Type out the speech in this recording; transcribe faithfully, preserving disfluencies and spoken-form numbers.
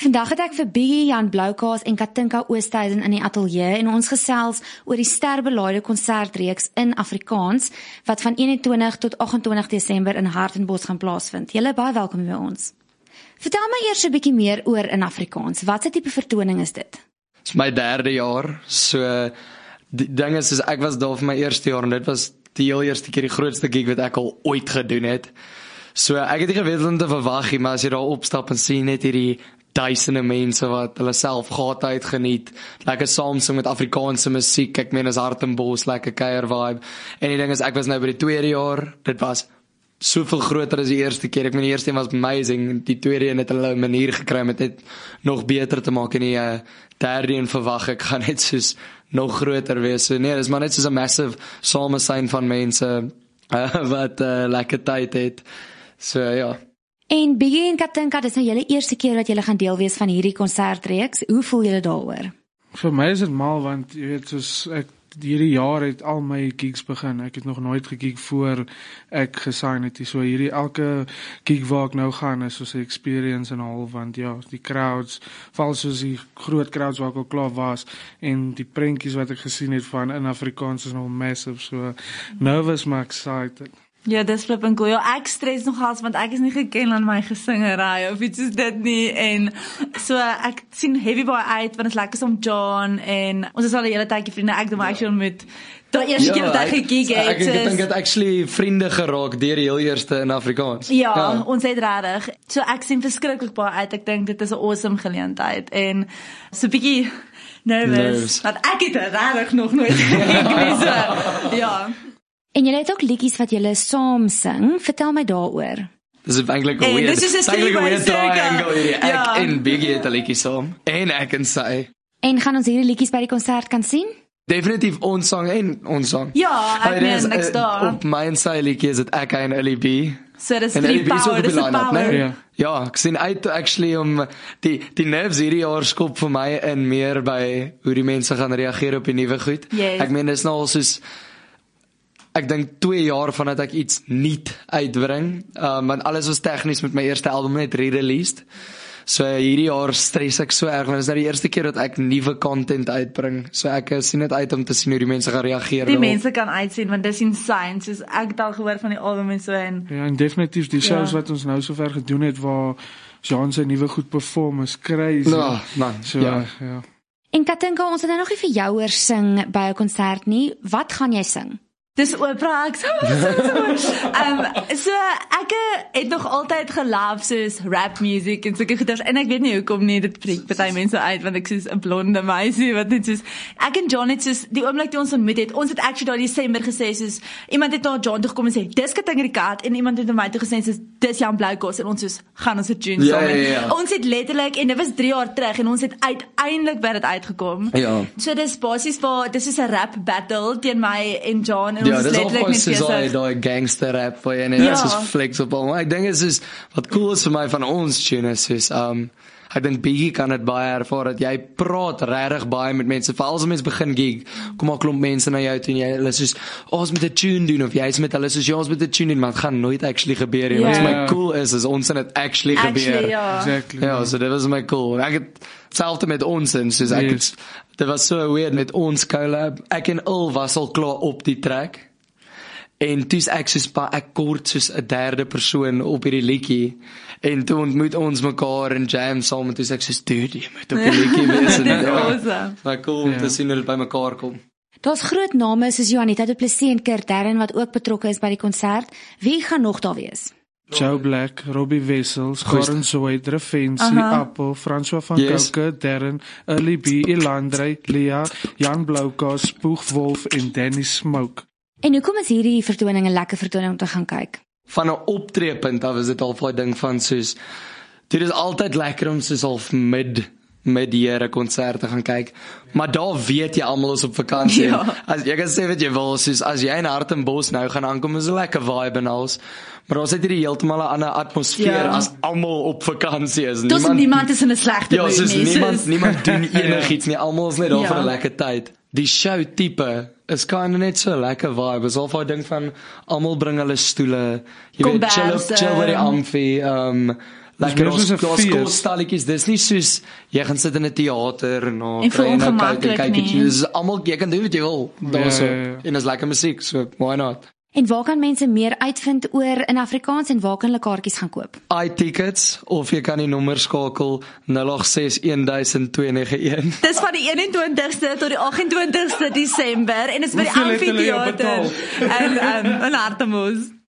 Vandag het ek vir Biggie, Jan Bloukaas en Katinka Oosthuizen in die ateljee en ons gesels oor die sterbelaaide konsertreeks in Afrikaans wat van eenentwintig tot agt-en-twintig Desember in Hartenbos gaan plaasvind. Julle baie welkom by ons. Vertel my eers 'n bietjie meer oor in Afrikaans. Wat 'n tipe vertoning is dit? Dit is my derde jaar, so die ding is, is ek was daar vir my eerste jaar en dit was die heel eerste keer die grootste gig wat ek al ooit gedoen het. So ek het nie geweet om te verwag nie, maar as jy daar opstap en sien net hierdie duisende mense wat hulle self gate uitgeniet, lekker saam sing met Afrikaanse musiek, ek meen is Hartenbos, lekker kuier vibe, en die ding is, ek was nou by die tweede jaar, dit was soveel groter as die eerste keer, ek meen die eerste een was amazing, die tweede een het hulle 'n manier gekry om dit nog beter te maak, en die uh, derde een verwag ek gaan net soos nog groter wees, so nee, dit is maar net soos 'n massive samesyn van mense, uh, wat uh, lekker tyd het, so ja. En Biggie en Katinka, dis nou julle eerste keer wat julle gaan deel wees van hierdie konsertreeks. Hoe voel julle daaroor? Vir my is dit mal, want jy weet, soos ek hierdie jaar het al my gigs begin. Ek het nog nooit gegig voor ek gesign het. So hierdie elke gig waar ek nou gaan is soos 'n experience en al, want ja, die crowds, val soos die groot crowds waar ek al klaar was, en die prentjies wat ek gesien het van in Afrikaans is nog massive, so nervous maar excited. Ja, dis flipping cool. Ja, ek stres nogals, want ek is nie geken aan my gesingery of iets soos dit nie, en so ek sien heavy baie uit, want het is lekker som John, en ons is al die hele tydjie vriende, ek doen my actually met die eerste ja, keer wat ek gegig het. Ek, ek dink het actually vriende geraak deur die heel eerste in Afrikaans. Ja, ja. Ons het regtig. So ek sien verskriklik baie uit, ek dink dit is 'n awesome geleentheid, en so 'n bietjie nervous, nervous. Want ek het regtig nog nooit gegig nie, so ja. En julle het ook liedjies wat julle saam sing. Vertel my daaroor. Dis is eintlik 'n weird, dis is eintlik 'n weird triangle hierdie. Ek ja. en Biggie het 'n liedjie saam, en ek en sy. En gaan ons hierdie liedjies by die konsert kan sien? Definitief ons sang en ons sang. Ja, ek meen niks daar. Op my en sy liedjie is dit ek en Ellie B. So dis drie power, dis 'n power. Ja. Ja, ek sien uit actually om die die nerves hierdie jaar skop vir my in meer by hoe die mense gaan reageer op die nuwe goed. Yes. Ek meen dis nou al soos ek dink twee jaar vandat ek iets nuut uitbring, um, want alles was tegnies met my eerste album net re-released, so hierdie jaar stres ek so erg, want dit is nou die eerste keer dat ek nuwe content uitbring, so ek uh, sien dit uit om te sien hoe die mense gaan reageer. Die mense kan uitsien, want dis insane, soos ek het al gehoor van die album en so, en ja, en definitief die shows ja. wat ons nou sover gedoen het, waar Jean sy nuwe goed perform, is crazy. Nou, man, so, ja. ja. En Katinka, ons het nou nog nie vir jou hoor sing by 'n konsert nie, wat gaan jy sing? Dis opera, ek so, um, so ek het nog altyd geloof soos rap music en sulke goeders, en ek weet nie hoekom nie, dit breek baie mense uit, want ek soos 'n blonde meisie, wat net soos, ek en John het soos, die oomblik toe ons ontmoet het, ons het actually daar in Desember gesê, soos, iemand het na John toe gekom en sê, dis Katinka die Kat, en iemand het na my toe gesê, soos, dis Jan Bloukaas, en ons soos, gaan ons 'n tune ja, saam. Ja, ja. Ons het letterlik, en dit was drie jaar terug, en ons het uiteindelik by dit uitgekom. Ja. So dis basies waar, dis is 'n rap battle teen my en John, en ja, ons is letterlik net besig. Ja, dis al daai gangster rap vir jy net ja. soos flexible. Maar ek dink dit is wat cool is vir my van ons tunes is um ek dink Biggie kan dit baie ervaar dat jy praat regtig baie met mense. Veral as mense begin gig, kom al klomp mense na jou toe en jy hulle soos oh, ons moet 'n tune doen of jy's met hulle soos ja, ons moet 'n tune doen, maar dit gaan nooit actually gebeur nie. Yeah. Wat my cool is is ons en dit actually, actually gebeur. Ja. Exactly. Ja, so dit was my cool. Ek het selfs met ons en soos ek yes. het, dit was so weird met ons collab. Ek en Il was al klaar op die track. En toe's ek soos ek kort soos 'n derde persoon op hierdie liedjie, en toe ontmoet ons mekaar en jam saam, en toe's ek soos dude, jy moet op die liedjie wees, en Dit is ja, awesome. maar cool om ja. te sien hoe dit by mekaar kom. Daar's groot name soos Juanita Du Plessis en Kurt Darren wat ook betrokke is by die konsert. Wie gaan nog daar wees? Joe Black, Robbie Wessels, Corin Zoid, Revensie, Apple, François van Yes. Kouke, Darren, Early B, Elandre, Lea, Jan Bloukaas, Spoeg Wolf en Danny Smoke. En hoekom is hierdie vertoning 'n lekker vertoning om te gaan kyk? Van 'n optreepunt af is dit al vir ding van soos dit is altyd lekker om soos half mid met die Here konserte gaan kyk, maar daar weet jy almal is op vakansie. Ja. As jy kan sê wat jy wil, soos as jy in Hartenbos nou gaan aankom, is 'n lekker vibe en alles. Maar ons het hierdie heeltemal 'n ander atmosfeer ja. as almal op vakansie is. Niemand, niemand, niemand is in 'n slegte ja, mood soos nie. Niemand soos... niemand doen enigiets nie. Almal is net daar ja. vir 'n lekker tyd. Die show tipe is kind of net so lekker vibe. Is al vir 'n ding van almal bring hulle stoele. Jy weet, chill, chill by die amfie. Um, lekker meer soos 'n ons fees. kostalletjies, dis nie soos jy gaan sit in 'n teater en nou En voel kry jy nou kyk en ongemaklik kyk nie. jy dis almal jy kan doen wat jy wil daarso Ja, ja, ja. en is lekker musiek, so why not? En waar kan mense meer uitvind oor in Afrikaans en waar kan hulle kaartjies gaan koop? iTickets of jy kan die nommer skakel nul agt ses een duisend twee nege een. Dis van die eenentwintigste tot die ag-en-twintigste Desember en is by die Hoeveel het hulle jou amfitheater betaal? in um, in Hartbeespoort.